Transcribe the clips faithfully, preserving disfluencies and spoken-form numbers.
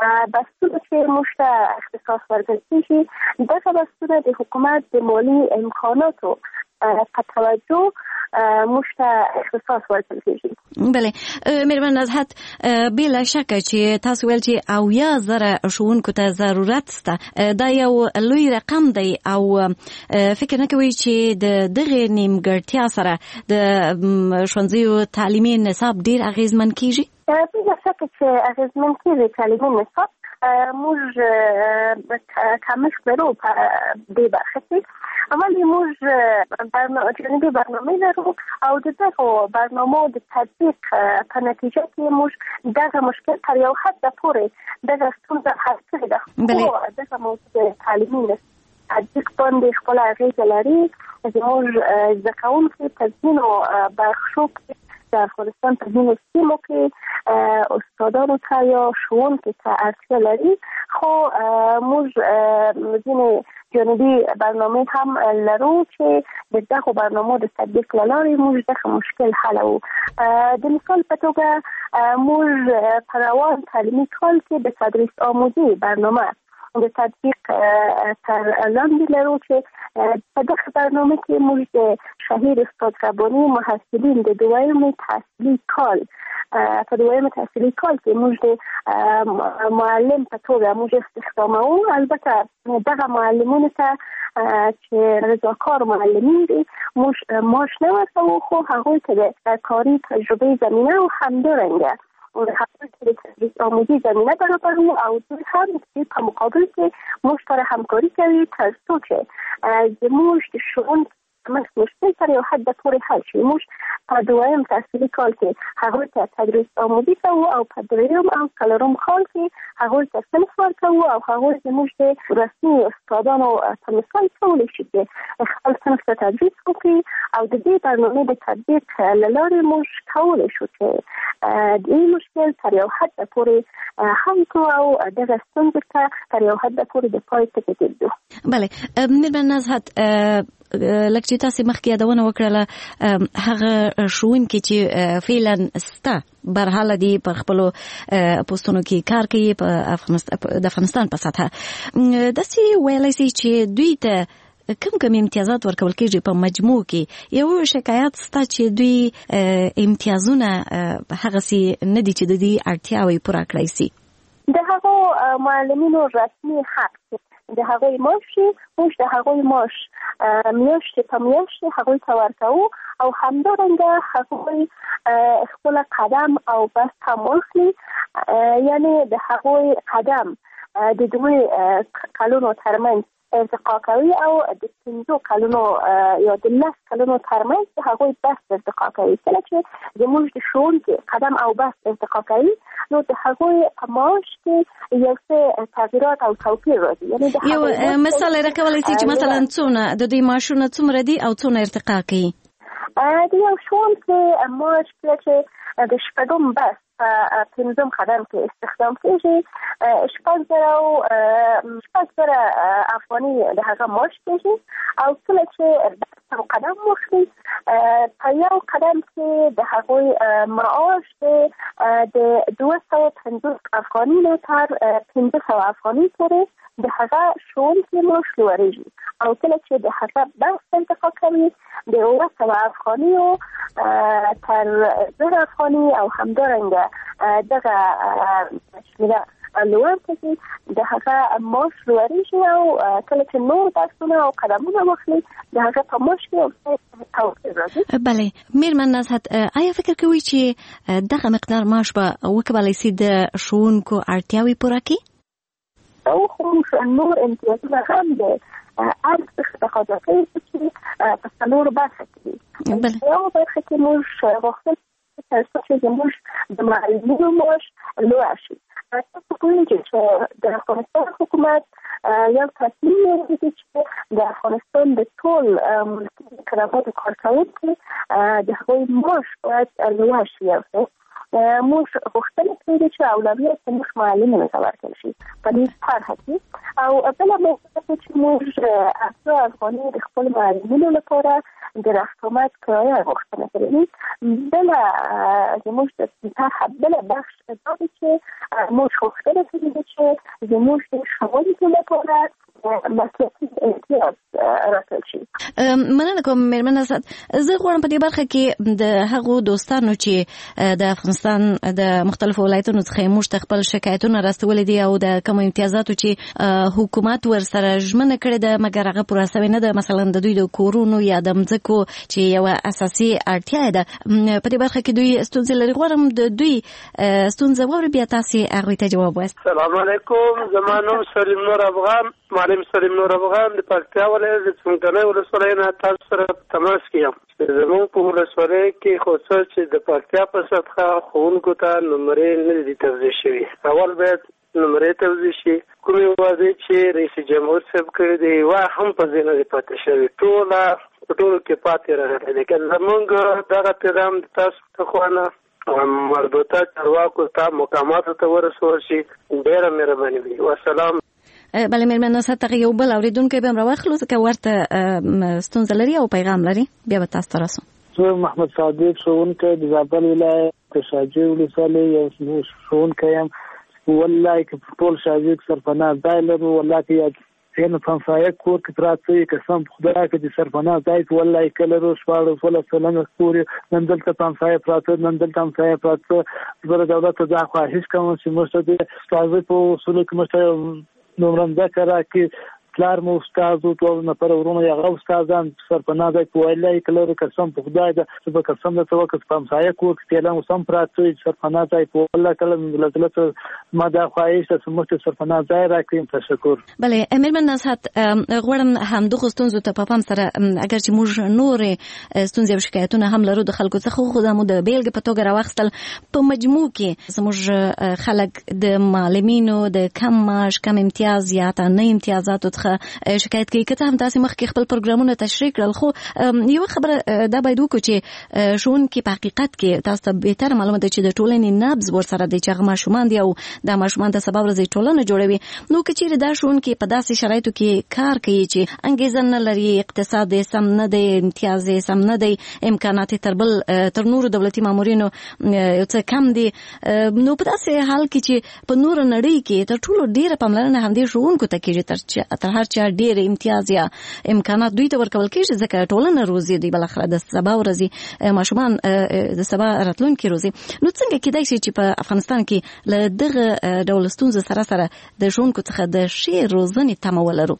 بستونه چې موږ ته اختصاص ورکړل کېږي، دغه بستونه د حکومت د مالي امکاناتو په توجه موږ ته اختصاص ورکړل کېږي. بله مېرمن نزهت، بلا شکه چې تاسو ویل چې اویا زره ښوونکو ته ضرورت شته، دا یو لوی رقم دی او فکر نه کوئ چې د دغې نیمګړتیا سره د ښوونځیو تعلیمي نصاب ډېر اغېزمن کېږي؟ بلا شکه چې اغېزمن کېږي تعلیمي نصاب. موږ کمښت لرو په دې برخه کې، ولی موږ جانبي برنامه لرو او د دغو برنامو د تطبیق په نتیجه کې موږ دغه مشکل تر یو حد پورې دغه ستونزه حل کړې ده. خو دغه موضوع تعلیمي تطبیق باندې خپله اغېزه لري. زموږ زده کوونکي په ځینو برخو کې د افغانستان په ځینو سیمو کې استادانو ته یا ښوونکو ته اړتیا لري، خو موږ ځینې جانبي برنامه هم لرو چې د دغو برنامو د تطبیق له لارې موږ دغه مشکل حلوو. د مثال په توګه موږ په روان تعلیمي کال کې د تدریس آموزي برنامه د تطبیق تر لاندې لرو چې په دغه برنامه کې موږ د شهیر استاد رباني محصلین د دویم تحصیلي کال په دویم تحصیلي کال کې موږ د معلم په توګه موږ استخداموو. البته دغه معلمونو ته چې رضاکار معلمین دي موږ معاش نه ورکوو، خو هغوی ته د کاري تجربې زمینه او همدارنګه هغوی ته د تدریس آموزي زمینه برابروو او دوی هم په مقابل کې موږ سره همکاري کوي تر څو چې زموږ د ښوونکو مشکل تر یو حد پورې حل شي. موږ په دویم تحصیلي کال کې هغوی ته تدریس آموزي کوو او په دریم او څلورم کال کې هغوی ته صنف ورکوو او هغوی زموږ د رسمي استادانو په مثال کولی شي چې خپل صنف ته تدریس وکړي او د دې برنامې د تطبیق له لارې موږ کولی شو چې دې مشکل تر یو حد پورې حل کړو او دغه ستونزې ته تر یو حد پورې د پای ته کېږدو. بله مېرمن نزهت، لکه چې تاسې مخکې یادونه وکړله هغه ښوونکي چې فعلا سته برحاله دي په خپلو پوستونو کې کار کوي په د افغانستان په سطحه، داسې ویلی سي چې دوی ته کم کم امتیازات ورکول کېږي په مجموع کې؟ یو شکایت سته چې دوی امتیازونه هغسې نه دي چې د دې اړتیاوې پوره کړی سي. د هغو معلمینو رسمي حق د هغوی معاش موږ د هغوی معاش میاشتې په میاشتې هغوی ته ورکوو او همدارنګه هغوی خپل قدم او بست هم واخلي، یعنی د هغوی قدم د دوی کلونو ترمنځ ارتقا کوي او د پنځو کلونو یا د لس کلونو ترمنځ د هغوی بست ارتقا کوي. کله چې زموږ د ښوونکي قدم او بست ارتقا کوي نو د هغوی په معاش کې یو څه تغییرات او توپیر راځي. یعنی یو مثال راکولی شي چې مثلا څونه د دوی معاشونه څومره دي او څونه ارتقا کوي؟ د یو ښوونکي معاش کله چې د شپږم بست په پنځم قدم کې استخدام کېږي شپږ زره شپږ زره افغاني د هغه معاش کېږي او کله چې قدم واخلي په یو قدم کې د هغوی معاش د دوه سوه پنځوس افغاني نه تر پنځه سوه افغاني پورې د هغه ښوونکي معاش لوړېږي او کله چې د هغه بست ارتقا کوي د اوه سوه افغانیو تر زر افغاني او همدارنګه دغه شمیره لوړ کړي د هغه معاش لوړېږي او کله چې نور درسونه او قدمونه واخلي د هغه په معاش کې یو څه توپیر راځي. بله مېرمن نزهت، آیا فکر کوئ چې دغه مقدار معاش به وکولی سي د ښوونکو اړتیاوې پوره کړي؟ او خو نور امتیازونه هم د ارزښت تقاضا کوي چې په څلورو برخه کې دي. یو برخه کې موږ غوښتل تر څو چې زموږ د معلمینو معاش لوړ شي. تاسو پوهېږئ چې د افغانستان حکومت یو تصمیم لري چې د افغانستان د ټول ملکي کارګرانو کارکوونکي د هغوی معاش باید لوړ شي. موږ غوښتنه کړې چې اولویت زموږ معلمینو ته ورکړل شي په دې طرحه کې او بله موضوع چې موږ اتیا افغانۍ د خپلو معلمینو لپاره د رفتآمد کرایه غوښتنه کړې. بله زموږ د طرحه بله بخش دا دی چې موږ غوښتنه کړې ده چې زموږ د ښوونکو لپاره مسلکي امتیاز راکړل شي. مننه کوم مېرمن اسد. زه غواړم په دې برخه کې د هغو دوستانو چې د افغانستان د مختلفو ولایتونو څخه موږ ته خپل شکایتونه راستولي دي او د کوم امتیازاتو چې حکومت ورسره ژمنه کړې ده مګر هغه پوره شوې نه ده، مثلا د دوی د کورونو یا د مځکو چې یوه اساسي اړتیا ده، په دې برخه کې دوی ستونزې لري. غواړم د دوی ستونزه واورئ، بیا تاسې هغوی ته جواب وایاست. السلام علیکم، زما نوم سلیم نور افغان، معلم سلیم نور افغان د پکتیا ولایت د څمکنیو ولسوالۍ نه تاسو سره تماس کې یم. زموږ په ولسوالۍ کې خو څه چې د پکتیا په سطحه ښوونکو ته نمرې نه دي توزیع شوي. اول باید نمرې توزیع شي. کومې وعدې چې رئیس جمهور صاحب کړي دي یوه هم په ځای نه دي پاتې شوي، ټوله په ټولو کې پاتې راغلي دي. که زموږ دغه پیغام د تاسو ته خوانه مربوطه چارواکو ته مقاماتو ته ورسول شي ډېره مهرباني وي. والسلام. بله مېرمن اسد، هغه یو بل اورېدونکی به هم راواخلو ځکه ورته ستونزه لري او پیغام لري، بیا به تاسو ته رسو. زه محمد صادق ښوونکی د زابل ولایت د شاجوی ولسوالۍ یو ښوونکی یم. والله که په ټول شاجوی کې سرپناه ځای لرو، والله که یعنې په همسایه کور کې پراته وي، قسم په خدای که د سرپناه ځای په والله که لرو شپاړس ولس سلنه کور نن دلته په همسایه پراته نن دلته همسایه پراته. زه د دولت ته دا خواهش کوم چې موږ ته د استازي په اصولو کې موږ ته نمره مځکه راکړي. پلار مو استاد و، دوه نفر ورونه یې هغه استادان سرپناه ځای په والله که لرو، قسم په خدای ده چې به قسم درته وکړم په همسایه کور کې تیلان اوس هم پراته وي سرپناه ځای په والله کله له زړه ته ما دا خواهش ده چې موږ ته سرپناه ځای راکړي. تشکر. بله مېرمن اسد، غواړم همدغو ستونزو ته په پام سره اگر چې موږ نورې ستونزې او شکایتونه هم لرو د خلکو څخه، خو دا مو د بیلګې په توګه راواخیستل. په مجموع کې زموږ خلک د معلمینو د کم معاش، کم امتیاز یا حتی نه امتیازاتو څخه شکایت کوي. که څه هم تاسې مخکې خپل پروګرامونه تشریح کړل، خو یوه خبره دا باید وکړو چې ښوونکي په حقیقت کې تاسو ته بهتره معلومه ده چې د ټولنې نبض ورسره دی چې هغه ماشومان دي او دا ماشومان د سبا ورځې ټولنه جوړوي. نو که چیرې دا ښوونکي په داسې شرایطو کې کار کوي چې انګېزه نه لري، اقتصاد یې سم نه دی، امتیاز یې سم نه دی، امکانات یې تر بل تر نورو دولتي مامورینو یو څه کم دي، نو په داسې حال کې چې په نوره نړۍ کې تر ټولو ډېره پاملرنه همدې ښوونکو ته کېږي تر هر چا ډېر امتیاز یا امکانات دوی ته ورکول کېږي ځکه ټولنه روزي دوی بالاخره د سبا ورځې ماشومان د سبا راتلونکي روزي. نو څنګه کېدای شي چې په افغانستان کې له دغه ډول ستونزو سره سره د ښوونکو څخه د ښې روزنې تمه ولرو؟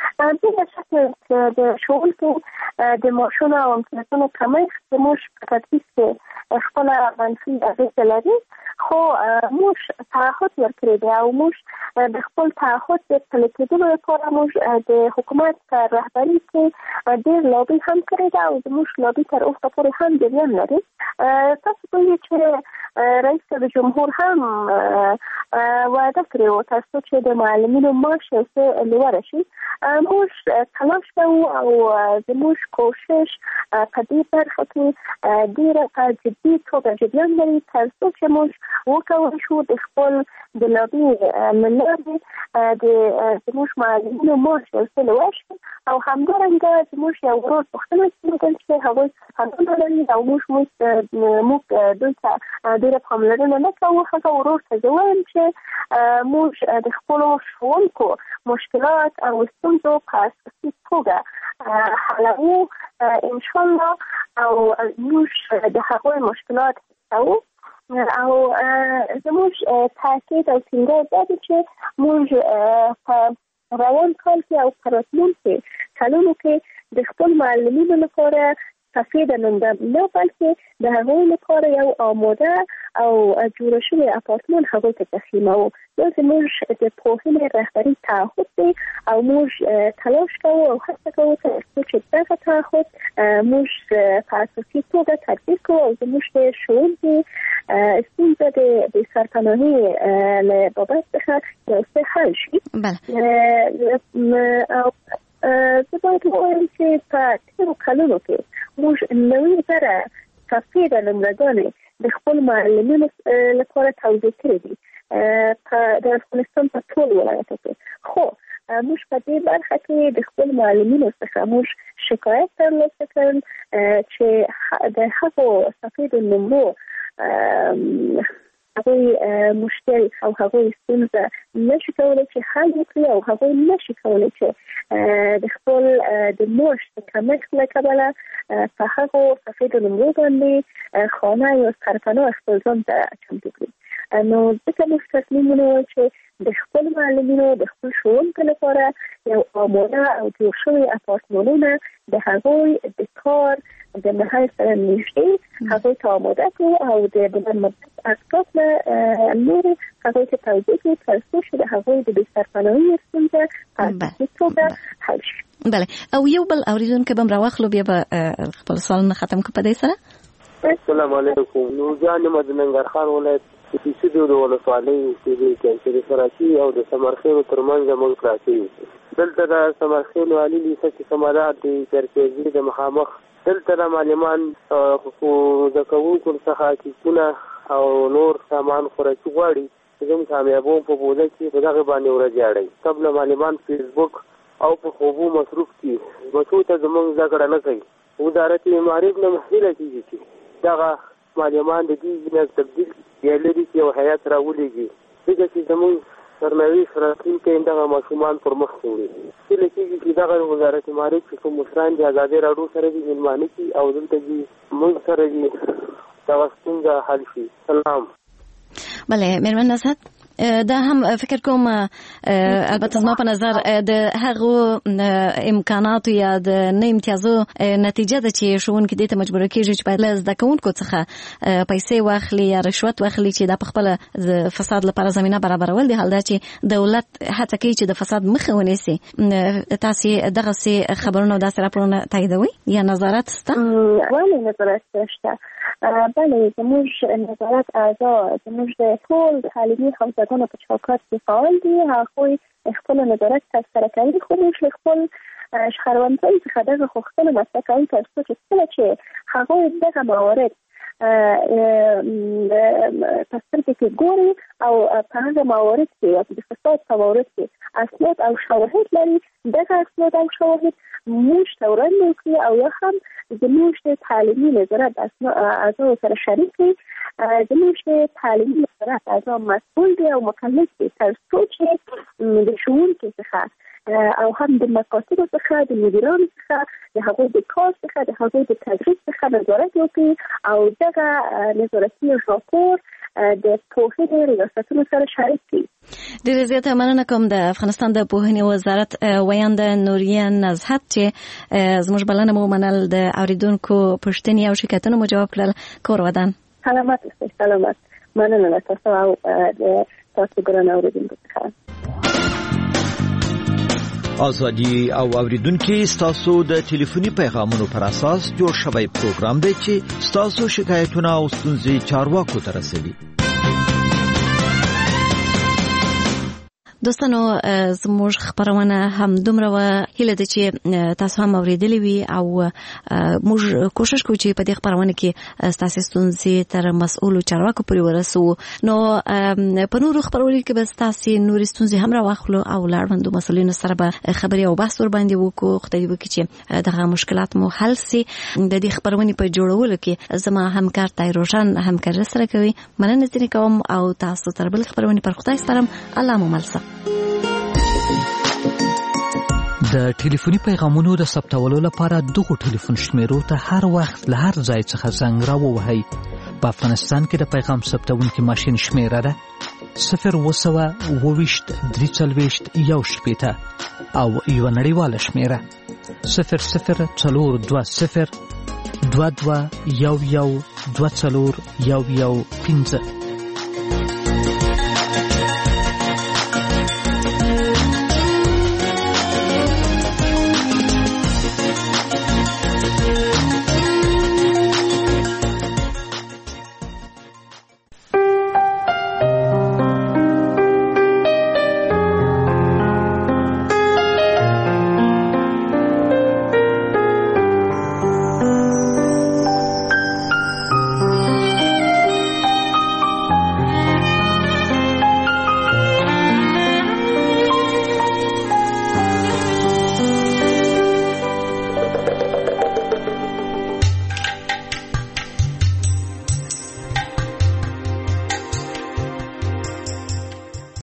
بلا شک د ښوونکو د معاشونو او امتیازونو کمښت زموږ په تدریس کې خپله منفي اغېزه لري، خو موږ تعهد ورکړی دی او موږ د خپل تعهد د پلي کېدلو لپاره موږ د حکومت په رهبري کې ډېر لابي هم کړې ده او زموږ لابي تر اوسه پورې هم جریان لري. تاسو پوهېږئ چې رئیس جمهور هم وعده کړې وه ترڅو چې د معلمینو معاش یو څه لوړه شي. موږ تلاش کوو او زموږ کوشش په دې برخه کې ډېره په جدي توګه جریان لري ترڅو چې موږ وکولی شو د خپل د لابي له لارې د زموږ معلمینو معاش یو څه لوړ شي او همدارنګه زموږ یو ورور پوښتنه کېدل چې هغوی سرپناه لري او موږ موږ دوی ته ډېره پاملرنه نه کوو. هغه ورور ته زه وایم چې موږ د خپلو ښوونکو مشکلات او ستونزو په اساسي توګه حلوو انشاءالله او موږ د هغوی مشکلات حلوو او زموږ تاکید او ټینګار دا دی چې موږ په روان کال کې او په راتلونکي کلونو کې د خپل معلمینو لپاره سفیده ننده نه بلکې د هغوی لپاره یو آماده او جوړه شوی اپارتمان هغوی ته تسلیموو. دا زموږ د پوهنې رهبري تعهد دی او موږ تلاش کوو او هڅه کوو ترڅو چې دغه تعهد موږ په اساسي توګه تطبیق کوو او زموږ د ښوونکي ستونزه د سرپناهي له بابت څخه یو څه حل شي. او زه باید ووایم چې په تېرو کلونو کې موږ نوي زره سفیده نمرهګانې د خپل معلمینو لپاره توضیح کړي دي د افغانستان په ټول ولایتو کې، خو موږ په دې برخه کې د خپل معلمینو څخه موږ شکایت ترلاسه کړل چې د هغو سفیدو نمرو هغوی مشکل او هغوی ستونزه نشي کولی چې حل وکړي او هغوی نشي کولی چې د خپل د معاش د کمښت له کبله په هغو سفید نمرو باندې خانه یا سرپناه خپل ځان ته چمتو کړي. نو ځکه موږ تصمیم ونیول چې د خپل معلمینو د خپل ښوونکو لپاره یو آماده او جوړ شوي اپارتمانونه د هغوی د کار د محل سره نږدې هغوی ته آماده کړو او د بلند مدت اسکات له لورې هغوی ته توضیح کړو تر څو چې د هغوی د بې سرپناهۍ ستونزه په اساسي توګه حل شي. بله، او یو بل اوریدونکی به م راواخلو بیا به خپل سوالونه ختم کړو په دې سره. السلام علیکم. نورجان یم د ننګرهار ولایت کیسې د ولسوالۍ اوسېدونکی چې د کراچي او د سمرخیلو ترمنځ زموږ کراچي دلته د سمرخیلو عالي لیسه کې سمادات د چرکیزي د مخامخ دلته د معلمان زده کوونکو څخه کیسونه او نور سامان خوراکي غواړي چې زموږ کامیابوم په بوده کې په دغه باندې ورجاړي. قبل معلمان فیسبوک او په خوبو مصروف دي، بچو ته زموږ زده کړه نه کوي. وزارت معارف نه محصله کېږي چې دغه معلمان د دې جنس تبدیل یا لري چې یو حیات راولېږي ځکه چې زموږ سرنوشت راتلونکی دغه ماشومان پر مخ وړي. هیله کېږي چې دغه وزارت معارف چې کوم مشران د ازادۍ راډیو سره دي مېلمانه کړي او دلته دي موږ سره دي دغه ستونزه حل شي. سلام. بله، مېرمن نصحت، دا هم فکر کوم البته زما په نظر د هغو امکاناتو یا د نه امتیازو نتیجه ده چې ښوونکي دې ته مجبوره کېږي چې باید له زده کوونکو څخه پیسې واخلي یا رشوت واخلي چې دا په خپله د فساد لپاره زمینه برابرول دي، حال دا چې دولت هڅه کوي چې د فساد مخه ونیسي. تاسې دغسې خبرونه او داسې راپورونه تاییدوئ یا نظارت شته؟ ولې نظارت شته؟ بله، زموږ نظارت اعضا زموږ د ټول تعلیمي حوزهګانو په چوکاټ کې فعال دي. هغوی خپل نظارت ترسره کوي، خو موږ له خپل شخړوندۍ څخه دغه غوښتنه مطرح کوو تر څو چې کله چې هغوی دغه موارد په سترګو کې ګوري او په هغه موارد کې یا د فساد په موارد کې اسناد او شواهد لري، دغه اسناد او شواهد موږ ته وړاندې کړي او یا هم زموږ د تعلیمي نظارت اعضاو سره شریک کړي. زموږ د تعلیمي نظارت اعضا مسئول دي او مکلف دي تر څو چې د ښوونکي څخه او هم د مکاتبو څخه د مدیرانو څخه د هغوی د کار څخه د هغوی د تدریس څخه نظارت وکړي او دغه نظارتي راپور د پوهنې ریاستونو سره شریک کړي. ډېره زیاته مننه کوم د افغانستان د پوهنې وزارت ویانده نوریه نزهت چې زموږ بلنه مو منل، د اورېدونکو پوښتنې او شکایتونه مو جواب کړل. کور ودان. سلامت اوسئ. سلامت. مننه له تاسو او د تاسو ګران اورېدونکو څخه. ازادي او اوریدونکو ستاسو د ټلیفوني پیغامونو پر اساس جوړ شوی پروګرام دی چې ستاسو شکایتونه او ستونزې چارواکو ته رسوي. دوستانو، زموږ خبرونه هم دومره و، هیله ده چې تاسو هم اوریدلې وي او موږ کوشش کوو چې په دې خبرونه کې ستاسو ستونزې تر مسؤلو چارواکو پورې ورسوو. نو په نورو خبرونو کې به ستاسو نورې ستونزې هم راواخلو او له اړوندو مسؤلینو سره به خبرې او بحث ورباندې وکړو. خدای وکړي چې دغه مشکلات مو حل سي. د دې خبرونې په جوړولو کې زما همکار طاهر روشن همکاري سره کوي. مننه ځینې کوم او تاسو تر بل خبرونې پر خدای سپارم. الله مو مل شه. د ټلیفوني پیغامونو د ثبتولو لپاره دغه ټلیفون شمیرو ته هر وخت له هر ځای څخه زنګ راووهئ. په افغانستان کې د پیغام ثبتونکي ماشین شمیره ده صفر اوه سوه اووه ویشت درې څلوېښت یو شپېته او یوه نړیواله شمیره صفر صفر څلور دوه صفر دوه دوه یو یو دوه څلور یو یو پنځه.